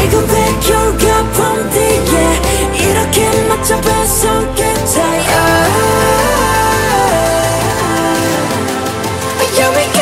지구의 겨울과 봄 뒤에 이렇게 맞춰봐 손끝 차이. Yeah, we